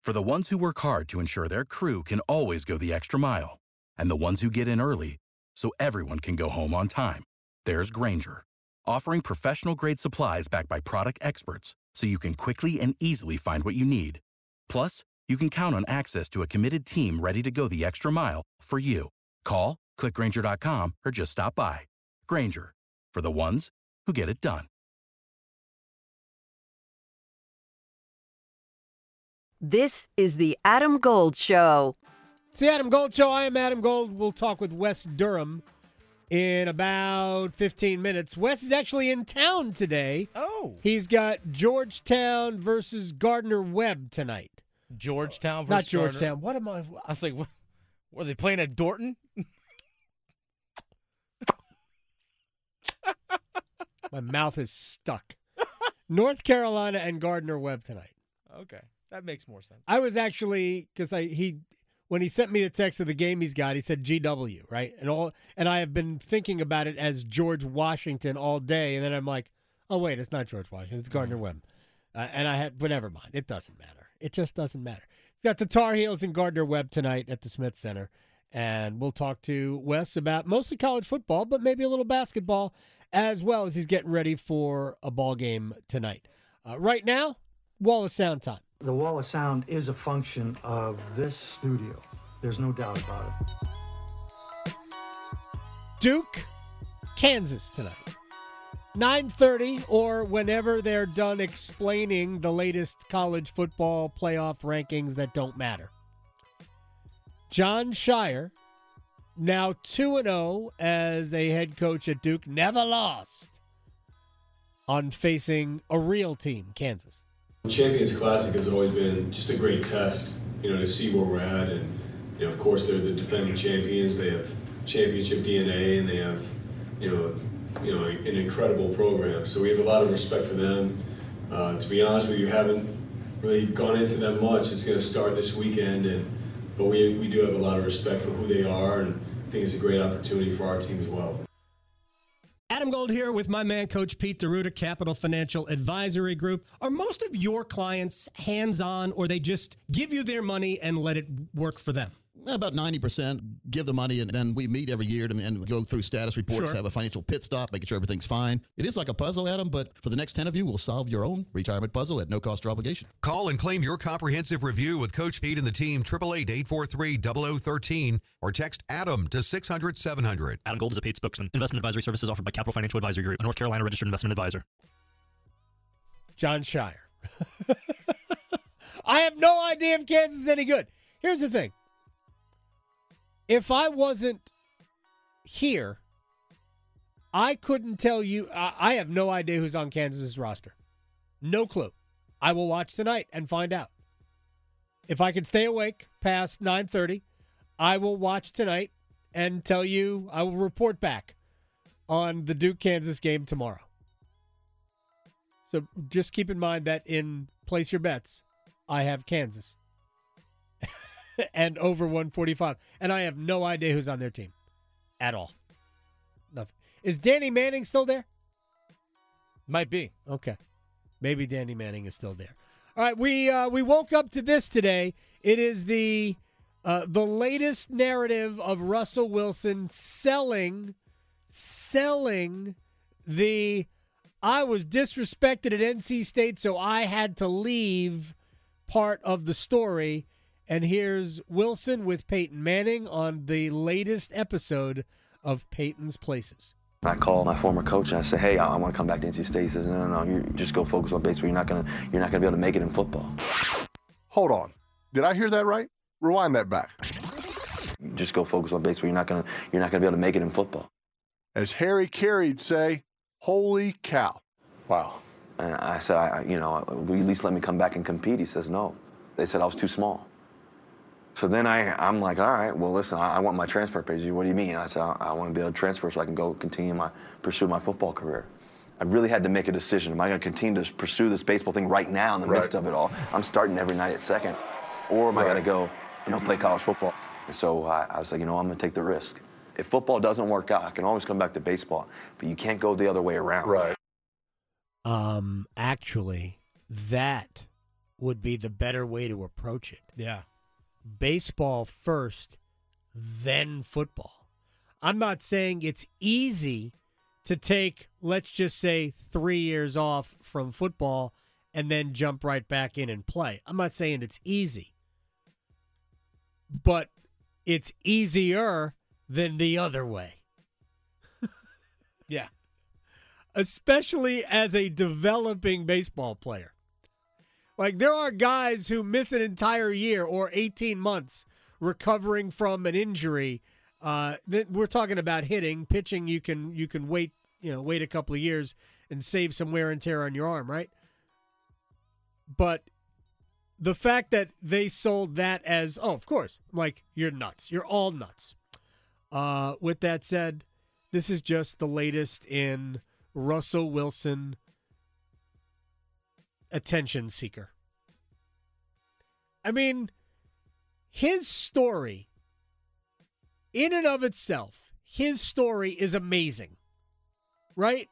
For the ones who work hard to ensure their crew can always go the extra mile, and the ones who get in early so everyone can go home on time, there's Grainger, offering professional-grade supplies backed by product experts so you can quickly and easily find what you need. Plus, you can count on access to a committed team ready to go the extra mile for you. Call, click Grainger.com, or just stop by. Grainger, for the ones who get it done. This is the Adam Gold Show. It's the Adam Gold Show. I am Adam Gold. We'll talk with Wes Durham in about 15 minutes. Wes is actually in town today. Oh. He's got Georgetown versus Gardner-Webb tonight. Georgetown versus Not Georgetown. Gardner. What am I? I was like, what, were they playing at Dorton? My mouth is stuck. North Carolina and Gardner-Webb tonight. Okay. That makes more sense. I was actually, because when he sent me the text of the game he's got, he said GW, right? And I have been thinking about it as George Washington all day, and then I'm like, oh wait, it's not George Washington, it's Gardner-Webb. But never mind, it doesn't matter. It just doesn't matter. He's got the Tar Heels and Gardner-Webb tonight at the Smith Center, and we'll talk to Wes about mostly college football, but maybe a little basketball as well as he's getting ready for a ball game tonight. Right now, Wall of Sound time. The Wall of Sound is a function of this studio. There's no doubt about it. Duke, Kansas tonight. 9:30 or whenever they're done explaining the latest college football playoff rankings that don't matter. Jon Scheyer, now 2-0 as a head coach at Duke, never lost on facing a real team, Kansas. Champions Classic has always been just a great test, to see where we're at. And, of course, they're the defending champions. They have championship DNA, and they have, an incredible program. So we have a lot of respect for them. To be honest with you, haven't really gone into them much. It's going to start this weekend, but we do have a lot of respect for who they are, and I think it's a great opportunity for our team as well. Adam Gold here with my man, Coach Pete DeRuta, Capital Financial Advisory Group. Are most of your clients hands-on, or they just give you their money and let it work for them? About 90% give the money, and then we meet every year and go through status reports, Sure. have a financial pit stop, making sure everything's fine. It is like a puzzle, Adam, but for the next 10 of you, we'll solve your own retirement puzzle at no cost or obligation. Call and claim your comprehensive review with Coach Pete and the team, 888-843-0013, or text ADAM to 600-700. Adam Gold is a paid spokesman. Investment advisory services offered by Capital Financial Advisory Group, a North Carolina registered investment advisor. Jon Scheyer. I have no idea if Kansas is any good. Here's the thing. If I wasn't here, I couldn't tell you. I have no idea who's on Kansas's roster. No clue. I will watch tonight and find out. If I can stay awake past 9:30, I will watch tonight and tell you. I will report back on the Duke-Kansas game tomorrow. So just keep in mind that in Place Your Bets, I have Kansas. And over 145. And I have no idea who's on their team at all. Nothing. Is Danny Manning still there? Might be. Okay. Maybe Danny Manning is still there. All right, we woke up to this today. It is the latest narrative of Russell Wilson selling the I was disrespected at NC State, so I had to leave part of the story. And here's Wilson with Peyton Manning on the latest episode of Peyton's Places. I call my former coach and I say, "Hey, I want to come back to NC State." He says, "No, you just go focus on baseball. You're not gonna be able to make it in football." Hold on, did I hear that right? Rewind that back. Just go focus on baseball. You're not gonna be able to make it in football. As Harry Carey'd say, "Holy cow!" Wow. And I said, "Will you at least let me come back and compete?" He says, "No." They said I was too small. So then I'm like, all right, well, listen, I want my transfer page. What do you mean? I said, I want to be able to transfer so I can go pursue my football career. I really had to make a decision. Am I going to continue to pursue this baseball thing right now in the midst of it all? I'm starting every night at second. Or am I going to go, play college football? And so I was like, I'm going to take the risk. If football doesn't work out, I can always come back to baseball. But you can't go the other way around. Right. Actually, that would be the better way to approach it. Yeah. Baseball first, then football. I'm not saying it's easy to take, let's just say, 3 years off from football and then jump right back in and play. I'm not saying it's easy, but it's easier than the other way. Yeah. Especially as a developing baseball player. Like, there are guys who miss an entire year or 18 months recovering from an injury. We're talking about hitting. Pitching, you can wait a couple of years and save some wear and tear on your arm, right? But the fact that they sold that as, oh, of course, like, you're nuts. You're all nuts. With that said, this is just the latest in Russell Wilson attention seeker. I mean, his story, in and of itself, his story is amazing, right?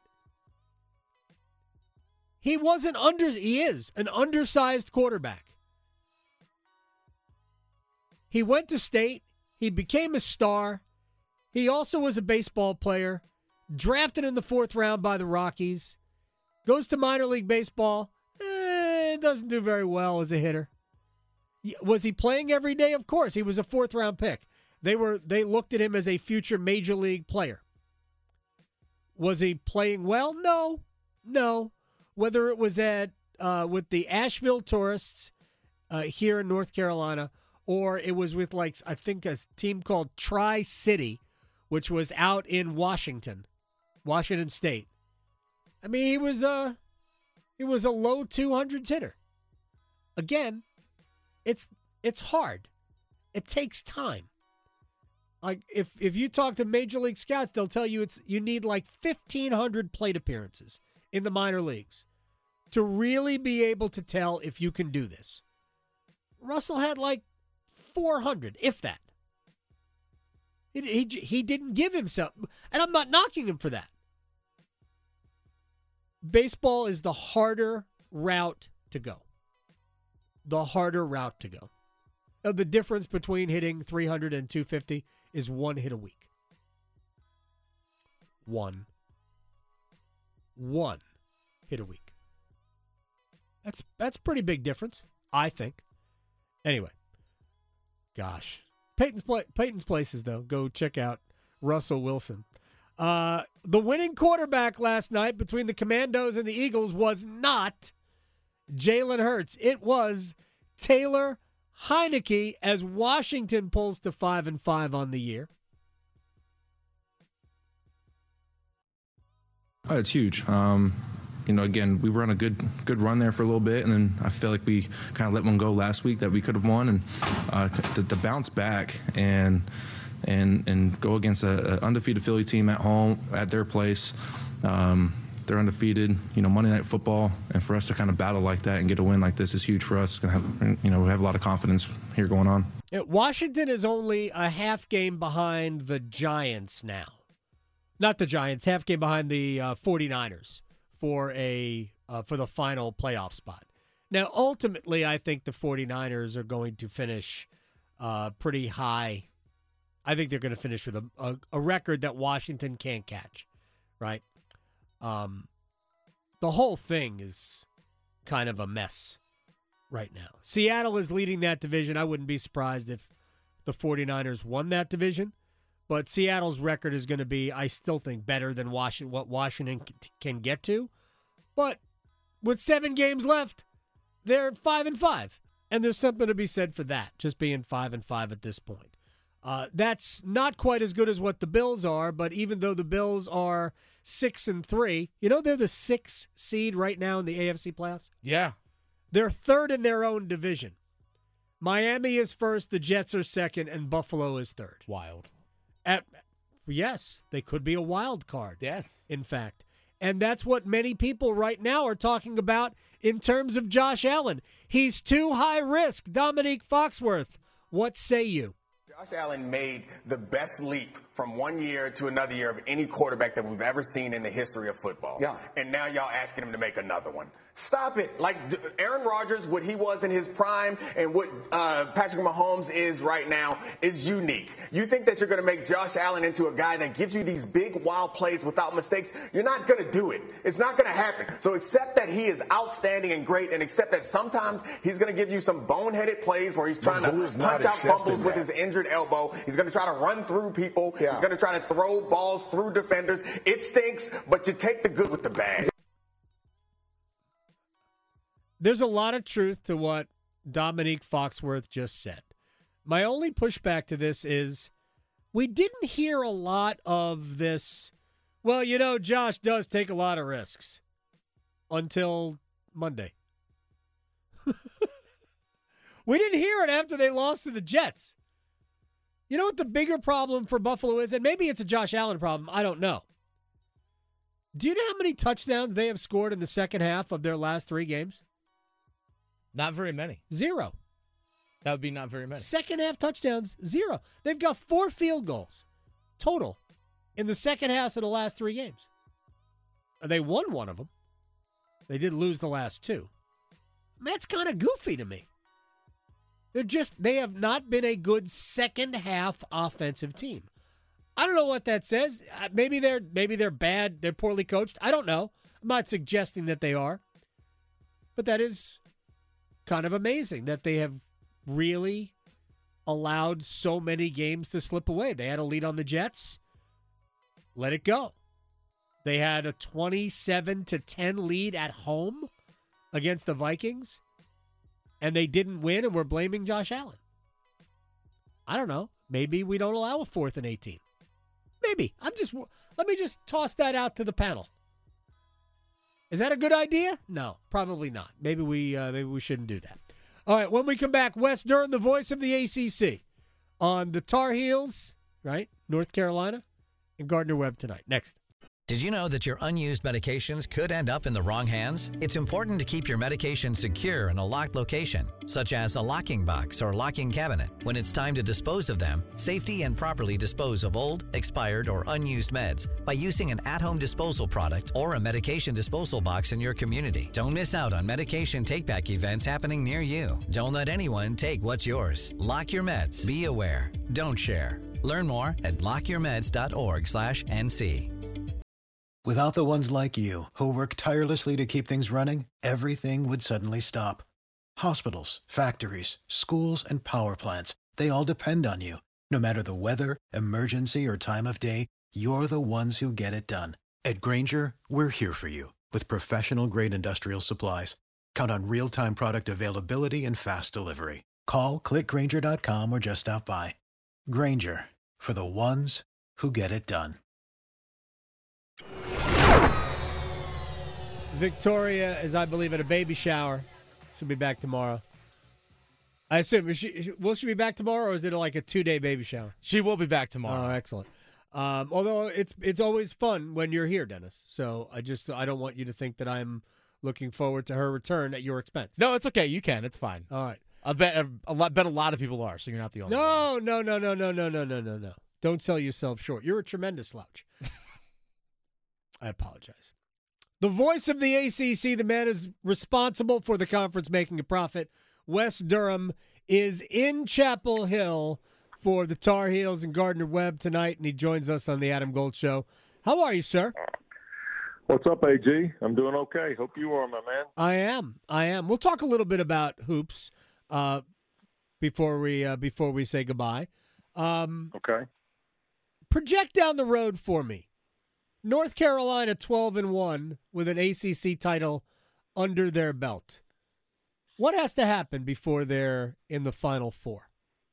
He is an undersized quarterback. He went to state. He became a star. He also was a baseball player, drafted in the 4th round by the Rockies, goes to minor league baseball, doesn't do very well as a hitter. Was he playing every day? Of course. He was a 4th round pick. They looked at him as a future major league player. Was he playing well? No. Whether it was with the Asheville Tourists here in North Carolina, or it was with, like, I think a team called Tri-City, which was out in Washington State. I mean, he was a low 200s hitter. Again, it's hard. It takes time. Like, if you talk to major league scouts, they'll tell you you need like 1,500 plate appearances in the minor leagues to really be able to tell if you can do this. Russell had like 400, if that. He didn't give himself, and I'm not knocking him for that. Baseball is the harder route to go. The harder route to go. Now, the difference between hitting 300 and 250 is 1 hit a week. One hit a week. That's pretty big difference, I think. Anyway, gosh. Peyton's Places, though. Go check out Russell Wilson. The winning quarterback last night between the Commandos and the Eagles was not Jalen Hurts. It was Taylor Heineke as Washington pulls to 5-5 on the year. Oh, it's huge. Again, we were on a good run there for a little bit, and then I feel like we kind of let one go last week that we could have won, and to bounce back and go against an undefeated Philly team at home, at their place. They're undefeated, Monday Night Football, and for us to kind of battle like that and get a win like this is huge for us. We have a lot of confidence here going on. Washington is only a half game behind the Giants now. Not the Giants, half game behind the 49ers for the final playoff spot. Now, ultimately, I think the 49ers are going to finish pretty high. I think they're going to finish with a record that Washington can't catch, right? The whole thing is kind of a mess right now. Seattle is leading that division. I wouldn't be surprised if the 49ers won that division. But Seattle's record is going to be, I still think, better than what Washington can get to. But with 7 games left, they're 5-5. And there's something to be said for that, just being 5-5 at this point. That's not quite as good as what the Bills are, but even though the Bills are 6-3, they're the 6th seed right now in the AFC playoffs? Yeah. They're 3rd in their own division. Miami is 1st, the Jets are 2nd, and Buffalo is 3rd. Wild. Yes, they could be a wild card. Yes. In fact. And that's what many people right now are talking about in terms of Josh Allen. He's too high risk. Dominique Foxworth, what say you? Josh Allen made the best leap from one year to another year of any quarterback that we've ever seen in the history of football. Yeah. And now y'all asking him to make another one. Stop it. Like Aaron Rodgers, what he was in his prime and what Patrick Mahomes is right now is unique. You think that you're going to make Josh Allen into a guy that gives you these big, wild plays without mistakes? You're not going to do it. It's not going to happen. So accept that he is outstanding and great, and accept that sometimes he's going to give you some boneheaded plays where he's trying to punch out fumbles with his injured elbow. He's going to try to run through people. Yeah. He's going to try to throw balls through defenders. It stinks, but you take the good with the bad. There's a lot of truth to what Dominique Foxworth just said. My only pushback to this is we didn't hear a lot of this, well, you know, Josh does take a lot of risks until Monday. We didn't hear it after they lost to the Jets. You know what the bigger problem for Buffalo is? And maybe it's a Josh Allen problem. I don't know. Do you know how many touchdowns they have scored in the second half of their last 3 games? Not very many. 0. That would be not very many. Second half touchdowns, 0. They've got 4 field goals total in the second halves of the last 3 games. They won one of them. They did lose the last 2. That's kind of goofy to me. They have not been a good second half offensive team. I don't know what that says. Maybe they're bad. They're poorly coached. I don't know. I'm not suggesting that they are. But that is kind of amazing that they have really allowed so many games to slip away. They had a lead on the Jets. Let it go. They had a 27-10 lead at home against the Vikings, and they didn't win, and we're blaming Josh Allen. I don't know. Maybe we don't allow a 4th and 18. Maybe. Let me just toss that out to the panel. Is that a good idea? No, probably not. Maybe we shouldn't do that. All right, when we come back, Wes Durham, the voice of the ACC, on the Tar Heels, right? North Carolina, and Gardner-Webb tonight. Next. Did you know that your unused medications could end up in the wrong hands? It's important to keep your medication secure in a locked location, such as a locking box or locking cabinet. When it's time to dispose of them, safely and properly dispose of old, expired, or unused meds by using an at-home disposal product or a medication disposal box in your community. Don't miss out on medication take-back events happening near you. Don't let anyone take what's yours. Lock your meds. Be aware. Don't share. Learn more at lockyourmeds.org/NC. Without the ones like you, who work tirelessly to keep things running, everything would suddenly stop. Hospitals, factories, schools, and power plants, they all depend on you. No matter the weather, emergency, or time of day, you're the ones who get it done. At Grainger, we're here for you with professional-grade industrial supplies. Count on real-time product availability and fast delivery. Call, clickgrainger.com, or just stop by. Grainger, for the ones who get it done. Victoria is, I believe, at a baby shower. She'll be back tomorrow. I assume. Will she be back tomorrow, or is it like a 2-day baby shower? She will be back tomorrow. Oh, excellent. Although it's always fun when you're here, Dennis. So I don't want you to think that I'm looking forward to her return at your expense. No, it's okay. You can. It's fine. All right. I bet a lot of people are, so you're not the only one. No. Don't sell yourself short. You're a tremendous slouch. I apologize. The voice of the ACC, the man is responsible for the conference making a profit. Wes Durham is in Chapel Hill for the Tar Heels and Gardner-Webb tonight, and he joins us on the Adam Gold Show. How are you, sir? What's up, AG? I'm doing okay. Hope you are, my man. I am. We'll talk a little bit about hoops before we say goodbye. Okay. Project down the road for me. North Carolina 12-1 with an ACC title under their belt. What has to happen before they're in the Final Four?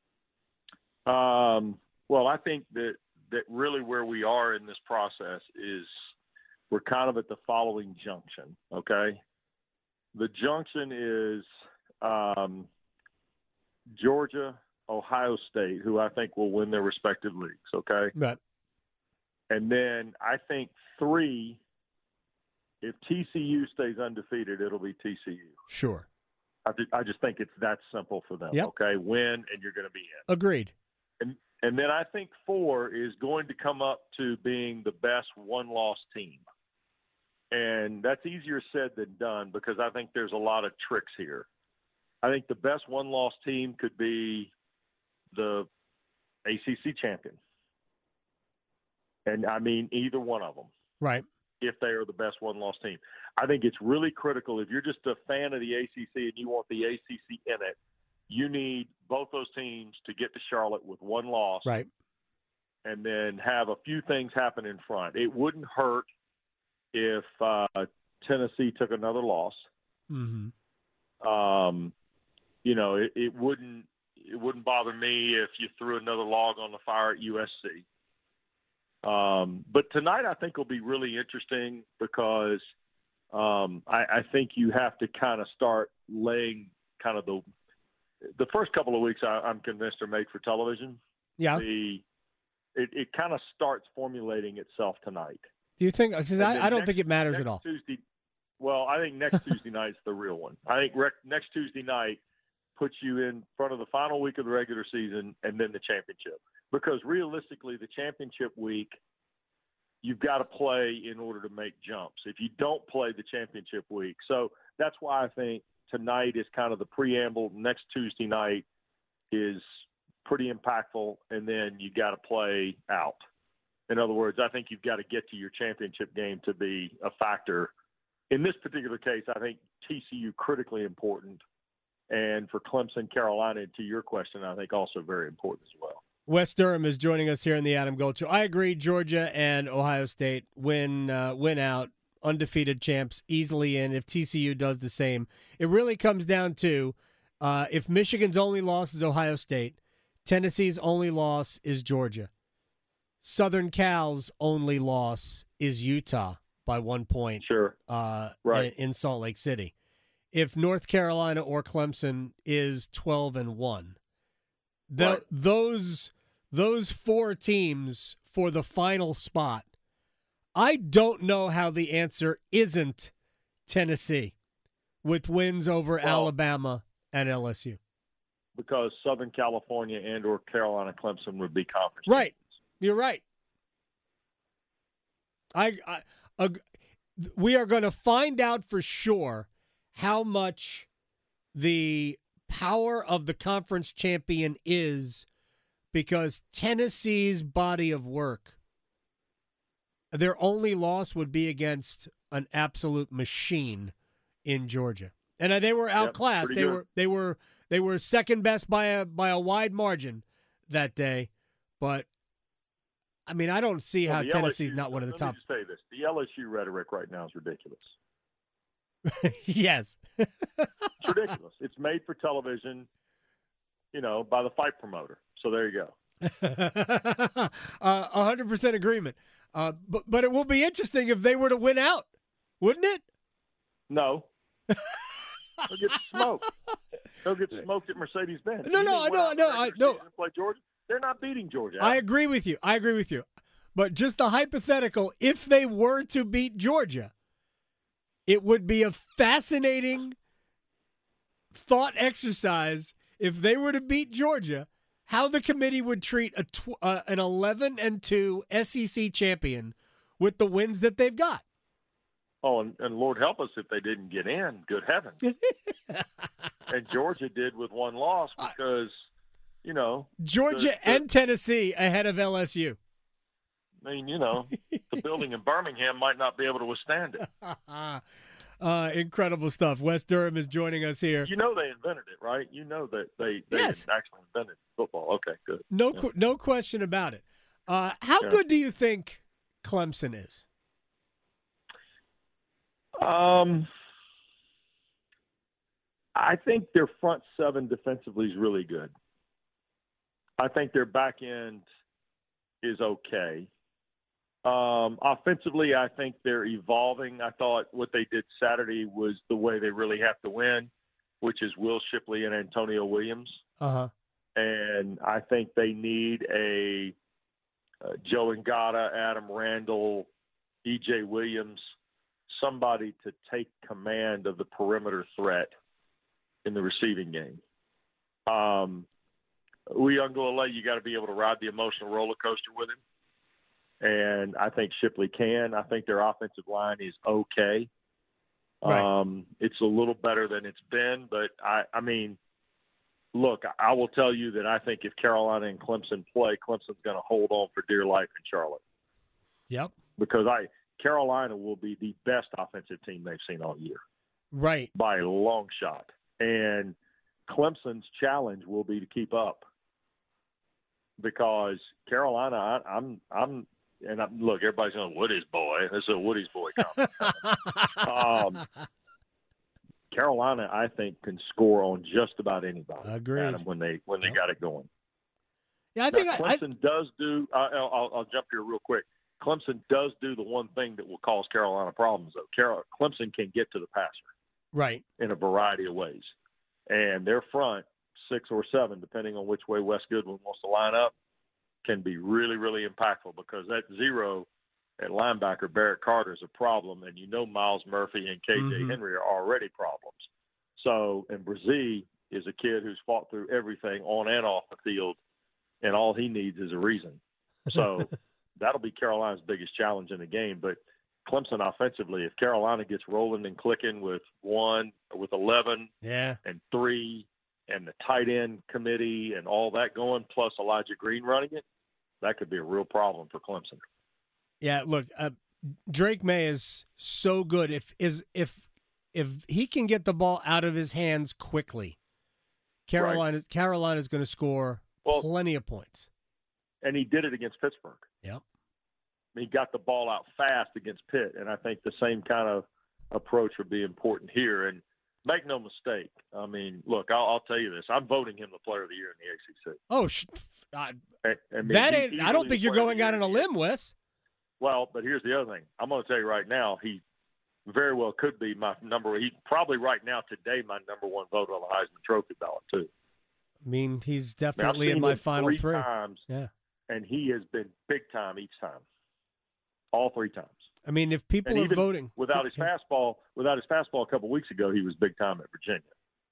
Well, I think that really where we are in this process is we're kind of at the following junction, okay? The junction is Georgia, Ohio State, who I think will win their respective leagues, okay? Right. And then I think 3, if TCU stays undefeated, it'll be TCU. Sure. I just think it's that simple for them, Yep. okay? Win, and you're going to be in. Agreed. And then I think 4 is going to come up to being the best one-loss team. And that's easier said than done because I think there's a lot of tricks here. I think the best one-loss team could be the ACC champion. And I mean either one of them. Right. If they are the best one-loss team. I think it's really critical. If you're just a fan of the ACC and you want the ACC in it, you need both those teams to get to Charlotte with one loss. Right. And then have a few things happen in front. It wouldn't hurt if Tennessee took another loss. Mm-hmm. It wouldn't bother me if you threw another log on the fire at USC. But tonight I think will be really interesting because I think you have to kind of start laying kind of the first couple of weeks I'm convinced are made for television. Yeah. It kind of starts formulating itself tonight. Do you think? Because I don't think it matters at all. I think next Tuesday night's the real one. I think next Tuesday night puts you in front of the final week of the regular season and then the championship. Because realistically, the championship week, you've got to play in order to make jumps. If you don't play the championship week. So that's why I think tonight is kind of the preamble. Next Tuesday night is pretty impactful, and then you got to play out. In other words, I think you've got to get to your championship game to be a factor. In this particular case, I think TCU critically important, and for Clemson, Carolina, to your question, I think also very important as well. Wes Durham is joining us here in the Adam Gold Show. I agree. Georgia and Ohio State win out, undefeated champs, easily in. If TCU does the same, it really comes down to if Michigan's only loss is Ohio State, Tennessee's only loss is Georgia. Southern Cal's only loss is Utah by 1 point. Sure. Right. In Salt Lake City. If North Carolina or Clemson is 12-1, right. those 4 teams for the final spot, I don't know how the answer isn't Tennessee with wins over Alabama and LSU. Because Southern California and or Carolina Clemson would be conference. Right. You're right. We are going to find out for sure how much the power of the conference champion is because Tennessee's body of work, their only loss would be against an absolute machine in Georgia. And they were outclassed. They were second best by a wide margin that day. But I mean, I don't see how Tennessee's not one of the top. Let me just say this. The LSU rhetoric right now is ridiculous. Yes. It's ridiculous. It's made for television, by the fight promoter. So there you go. 100% agreement. But it will be interesting if they were to win out, wouldn't it? No. They'll get smoked. They'll get smoked at Mercedes-Benz. No. Play Georgia. They're not beating Georgia. I agree with you. But just the hypothetical, if they were to beat Georgia, it would be a fascinating thought exercise if they were to beat Georgia, how the committee would treat an 11-2 SEC champion with the wins that they've got. Oh, and Lord help us if they didn't get in. Good heavens. And Georgia did with one loss because, Georgia and Tennessee ahead of LSU. I mean, the building in Birmingham might not be able to withstand it. Incredible stuff. Wes Durham is joining us here. They invented it, right? That they yes. actually invented football. Okay, good. No question about it. How good do you think Clemson is? I think their front seven defensively is really good. I think their back end is okay. Offensively, I think they're evolving. I thought what they did Saturday was the way they really have to win, which is Will Shipley and Antonio Williams. Uh-huh. And I think they need a Joe Ngata, Adam Randall, E.J. Williams, somebody to take command of the perimeter threat in the receiving game. Uyunglele, you got to be able to ride the emotional roller coaster with him. And I think Shipley can. I think their offensive line is okay. Right. It's a little better than it's been, but I mean, look, I will tell you that I think if Carolina and Clemson play, Clemson's going to hold on for dear life in Charlotte. Yep. Because Carolina will be the best offensive team they've seen all year. Right. By a long shot. And Clemson's challenge will be to keep up. Because Carolina, look, everybody's going, Woody's boy. This is a Woody's boy comment. Carolina, I think, can score on just about anybody. Agreed. Adam, when they got it going. Yeah, I think Clemson does do. I'll jump here real quick. Clemson does do the one thing that will cause Carolina problems, though. Clemson can get to the passer, right, in a variety of ways, and their front 6 or 7, depending on which way Wes Goodwin wants to line up, can be really, really impactful because that 0 at linebacker, Barrett Carter, is a problem, and Miles Murphy and KJ Henry are already problems. So, and Brazee is a kid who's fought through everything on and off the field, and all he needs is a reason. So that'll be Carolina's biggest challenge in the game. But Clemson offensively, if Carolina gets rolling and clicking with 11 and 3 and the tight end committee and all that going, plus Elijah Green running it, that could be a real problem for Clemson. Yeah, look, Drake May is so good. If he can get the ball out of his hands quickly, Carolina's going to score plenty of points. And he did it against Pittsburgh. Yep. He got the ball out fast against Pitt, and I think the same kind of approach would be important here. And make no mistake, I mean, look, I'll tell you this: I'm voting him the Player of the Year in the ACC. Oh, I don't think you're going out on a limb, Wes. Well, but here's the other thing. I'm going to tell you right now, he very well could be my number. He's probably right now today my number 1 vote on the Heisman Trophy ballot too. I mean, he's definitely in my final 3 times. Yeah, and he has been big time each time, all 3 times. I mean, if people are voting without his fastball a couple weeks ago, he was big time at Virginia.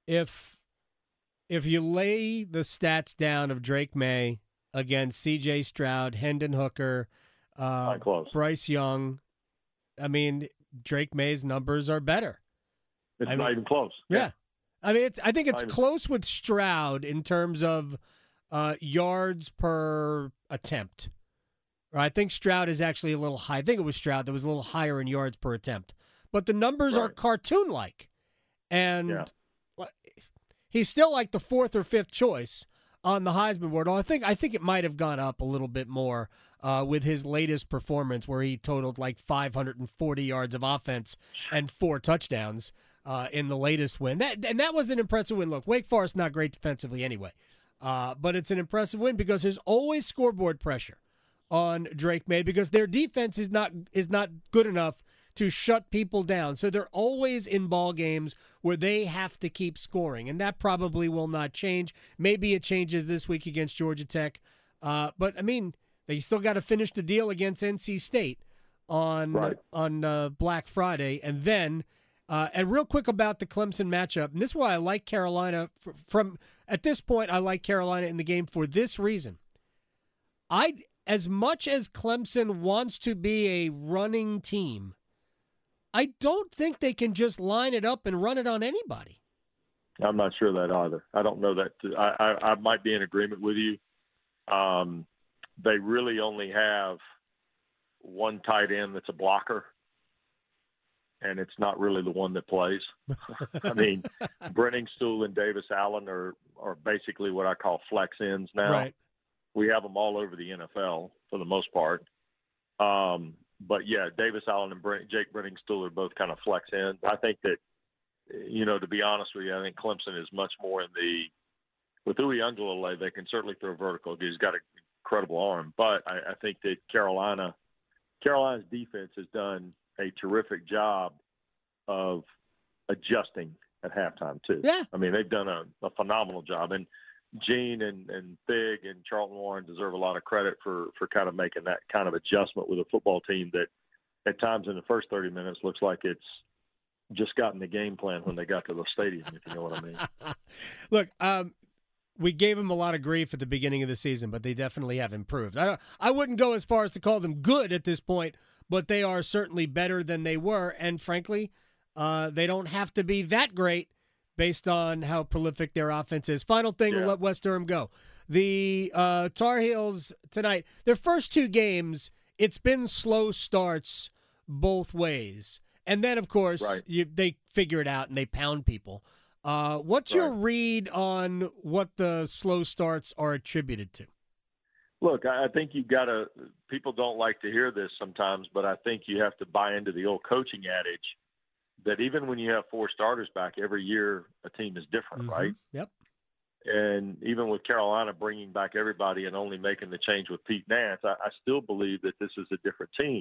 If you lay the stats down of Drake May against C.J. Stroud, Hendon Hooker, Bryce Young, I mean, Drake May's numbers are better. It's not even close. Yeah. I mean, I think it's close with Stroud in terms of yards per attempt. I think Stroud is actually a little high. I think it was Stroud that was a little higher in yards per attempt. But the numbers are cartoon-like. And he's still like the 4th or 5th choice on the Heisman board. I think it might have gone up a little bit more with his latest performance where he totaled like 540 yards of offense and 4 touchdowns in the latest win. That was an impressive win. Look, Wake Forest not great defensively anyway, but it's an impressive win because there's always scoreboard pressure on Drake May because their defense is not good enough to shut people down. So they're always in ball games where they have to keep scoring, and that probably will not change. Maybe it changes this week against Georgia Tech, but I mean, they still got to finish the deal against NC State on Black Friday, and then and real quick about the Clemson matchup, and this is why I like Carolina from at this point. I like Carolina in the game for this reason. As much as Clemson wants to be a running team, I don't think they can just line it up and run it on anybody. I'm not sure that either. I don't know that. I might be in agreement with you. They really only have one tight end that's a blocker, and it's not really the one that plays. I mean, Brenningstool and Davis Allen are basically what I call flex ends now. Right. We have them all over the NFL for the most part. But, yeah, Davis Allen and Jake Brenningstool are both kind of flex ends. I think that, to be honest with you, I think Clemson is much more with Uyunglele, they can certainly throw vertical. He's got an incredible arm. But I think that Carolina's defense has done a terrific job of adjusting at halftime, too. Yeah. I mean, they've done a phenomenal job. And Gene and Thig and Charlton Warren deserve a lot of credit for kind of making that kind of adjustment with a football team that at times in the first 30 minutes looks like it's just gotten the game plan when they got to the stadium, if you know what I mean. Look, we gave them a lot of grief at the beginning of the season, but they definitely have improved. I wouldn't go as far as to call them good at this point, but they are certainly better than they were. And frankly, they don't have to be that great based on how prolific their offense is. Final thing, we'll let West Durham go. The Tar Heels tonight, their first 2 games, it's been slow starts both ways. And then, of course, they figure it out and they pound people. What's your read on what the slow starts are attributed to? Look, I think you've got to – people don't like to hear this sometimes, but I think you have to buy into the old coaching adage that even when you have 4 starters back, every year a team is different, right? Yep. And even with Carolina bringing back everybody and only making the change with Pete Nance, I still believe that this is a different team.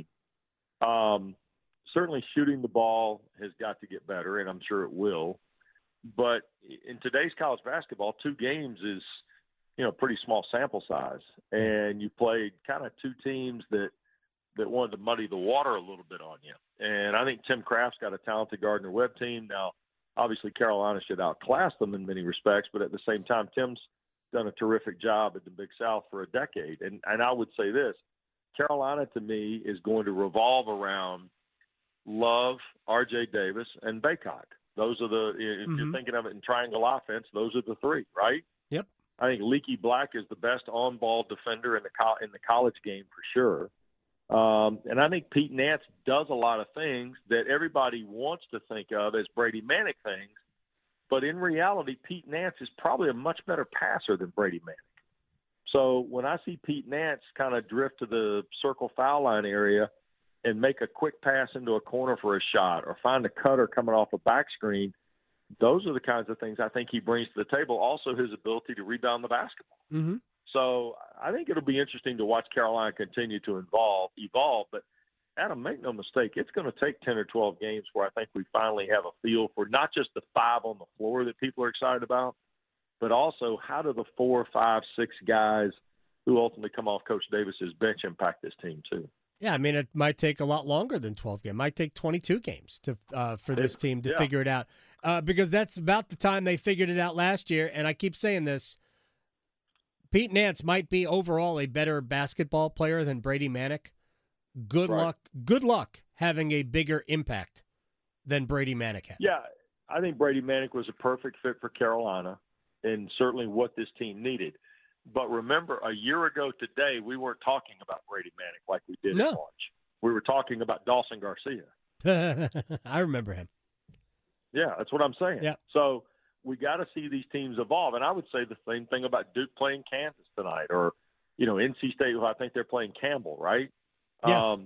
Certainly shooting the ball has got to get better, and I'm sure it will. But in today's college basketball, 2 games is, pretty small sample size. And you played kind of 2 teams that wanted to muddy the water a little bit on you. And I think Tim Kraft's got a talented Gardner-Webb team. Now, obviously, Carolina should outclass them in many respects, but at the same time, Tim's done a terrific job at the Big South for a decade. And I would say this, Carolina, to me, is going to revolve around Love, R.J. Davis, and Baycott. Those are if you're thinking of it in triangle offense, those are the 3, right? Yep. I think Leaky Black is the best on-ball defender in the college game for sure. And I think Pete Nance does a lot of things that everybody wants to think of as Brady Manick things, but in reality, Pete Nance is probably a much better passer than Brady Manick. So when I see Pete Nance kind of drift to the circle foul line area and make a quick pass into a corner for a shot or find a cutter coming off a back screen, those are the kinds of things I think he brings to the table. Also his ability to rebound the basketball. Mm-hmm. So I think it'll be interesting to watch Carolina continue to evolve. But, Adam, make no mistake, it's going to take 10 or 12 games where I think we finally have a feel for not just the 5 on the floor that people are excited about, but also how do the 4, 5, 6 guys who ultimately come off Coach Davis's bench impact this team too. Yeah, I mean, it might take a lot longer than 12 games. It might take 22 games for this team to figure it out because that's about the time they figured it out last year. And I keep saying this, Pete Nance might be overall a better basketball player than Brady Manick. Good luck having a bigger impact than Brady Manick had. Yeah, I think Brady Manick was a perfect fit for Carolina and certainly what this team needed. But remember, a year ago today, we weren't talking about Brady Manick like we did in March. We were talking about Dawson Garcia. I remember him. Yeah, that's what I'm saying. Yeah. So we got to see these teams evolve. And I would say the same thing about Duke playing Kansas tonight or, NC State, who I think they're playing Campbell, right? Yes.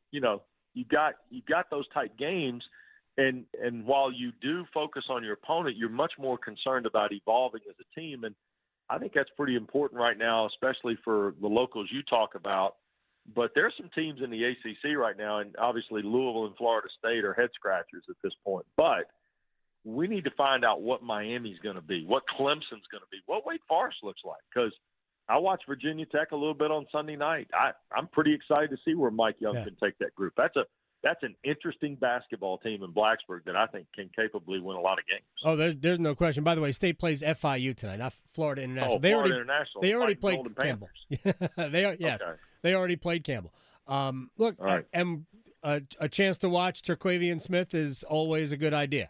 You got those type games. And while you do focus on your opponent, you're much more concerned about evolving as a team. And I think that's pretty important right now, especially for the locals you talk about. But there are some teams in the ACC right now, and obviously Louisville and Florida State are head-scratchers at this point. But we need to find out what Miami's going to be, what Clemson's going to be, what Wake Forest looks like. Because I watched Virginia Tech a little bit on Sunday night. I'm pretty excited to see where Mike Young can take that group. That's an interesting basketball team in Blacksburg that I think can capably win a lot of games. Oh, there's no question. By the way, State plays FIU tonight, not Florida International. They already played Campbell. They already played Campbell. Look, right. And a chance to watch Terquavion Smith is always a good idea.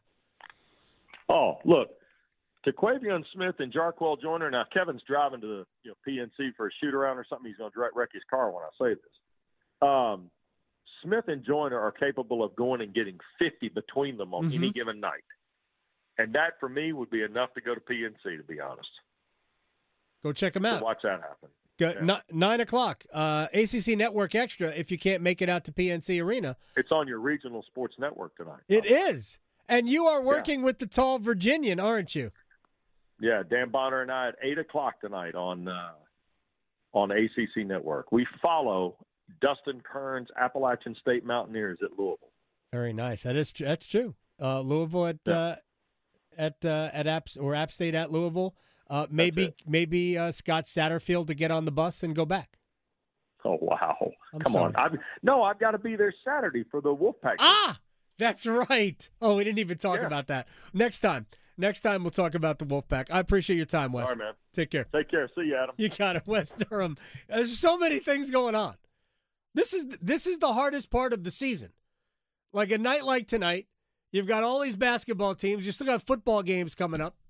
Oh, look, Terquavion Smith and Jarquell Joyner. Now Kevin's driving to the PNC for a shoot around or something. He's going to wreck his car when I say this. Smith and Joyner are capable of going and getting 50 between them on any given night. And that, for me, would be enough to go to PNC, to be honest. Go check them out. So watch that happen. Yeah. 9 o'clock, ACC Network Extra, if you can't make it out to PNC Arena. It's on your regional sports network tonight. It is. And you are working with the tall Virginian, aren't you? Yeah, Dan Bonner and I at 8 o'clock tonight on ACC Network. We follow Dustin Kern's Appalachian State Mountaineers at Louisville. Very nice. That's true. Louisville at App State at Louisville. Maybe Scott Satterfield to get on the bus and go back. Oh wow! Come sorry. on. I've got to be there Saturday for the Wolfpack. Ah, that's right. Oh, we didn't even talk about that. Next time. Next time we'll talk about the Wolfpack. I appreciate your time, Wes. All right, man. Take care. Take care. See you, Adam. You got it, Wes Durham. There's so many things going on. This is the hardest part of the season. Like a night like tonight, you've got all these basketball teams. You still got football games coming up.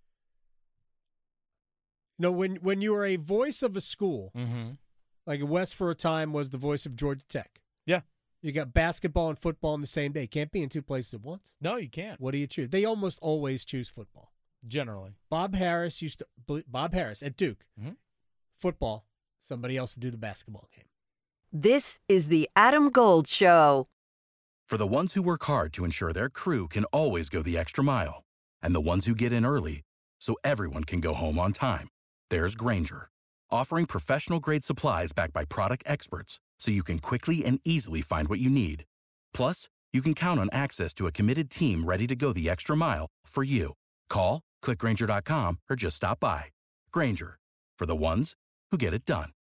You know, when you are a voice of a school, like Wes for a time was the voice of Georgia Tech. Yeah. You got basketball and football in the same day. Can't be in two places at once. No, you can't. What do you choose? They almost always choose football. Generally. Bob Harris at Duke. Football. Somebody else to do the basketball game. This is the Adam Gold Show. For the ones who work hard to ensure their crew can always go the extra mile, and the ones who get in early so everyone can go home on time, there's Grainger, offering professional-grade supplies backed by product experts so you can quickly and easily find what you need. Plus, you can count on access to a committed team ready to go the extra mile for you. Call, click Grainger.com, or just stop by. Grainger, for the ones who get it done.